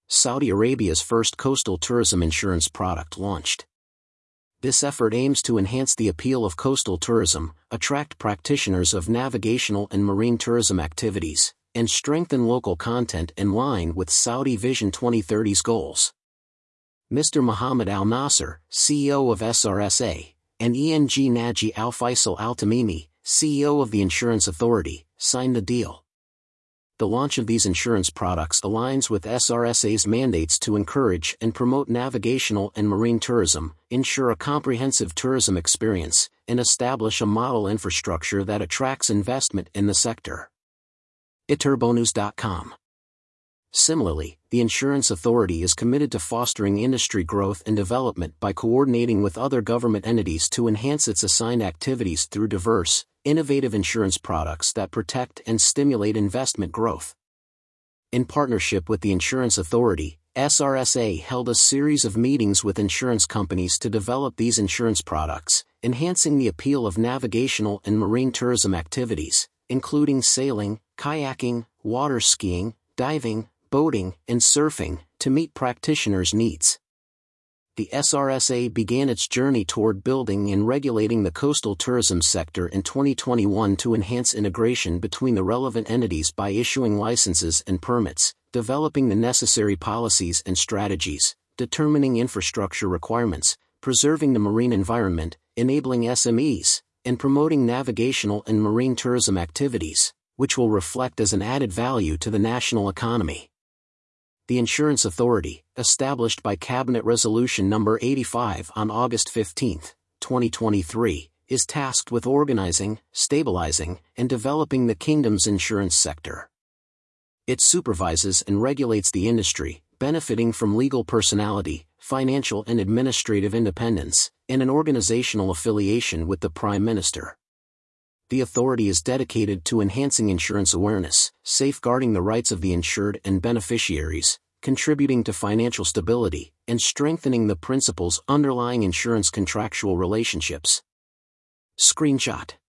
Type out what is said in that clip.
Saudi Arabia's first coastal tourism insurance product launched. This effort aims to enhance the appeal of coastal tourism, attract practitioners of navigational and marine tourism activities, and strengthen local content in line with Saudi Vision 2030's goals. Mr. Mohammed Al Nasser, CEO of SRSA, and ENG Naji Al Faisal Al Tamimi, CEO of the Insurance Authority, signed the deal. The launch of these insurance products aligns with SRSA's mandates to encourage and promote navigational and marine tourism, ensure a comprehensive tourism experience, and establish a model infrastructure that attracts investment in the sector. iturbonus.com. Similarly, the Insurance Authority is committed to fostering industry growth and development by coordinating with other government entities to enhance its assigned activities through diverse, innovative insurance products that protect and stimulate investment growth. In partnership with the Insurance Authority, SRSA held a series of meetings with insurance companies to develop these insurance products, enhancing the appeal of navigational and marine tourism activities, including sailing, kayaking, water skiing, diving, boating, and surfing, to meet practitioners' needs. The SRSA began its journey toward building and regulating the coastal tourism sector in 2021 to enhance integration between the relevant entities by issuing licenses and permits, developing the necessary policies and strategies, determining infrastructure requirements, preserving the marine environment, enabling SMEs, and promoting navigational and marine tourism activities, which will reflect as an added value to the national economy. The Insurance Authority, established by Cabinet Resolution No. 85 on August 15, 2023, is tasked with organizing, stabilizing, and developing the Kingdom's insurance sector. It supervises and regulates the industry, benefiting from legal personality, financial and administrative independence, and an organizational affiliation with the Prime Minister. The authority is dedicated to enhancing insurance awareness, safeguarding the rights of the insured and beneficiaries, contributing to financial stability, and strengthening the principles underlying insurance contractual relationships. Screenshot.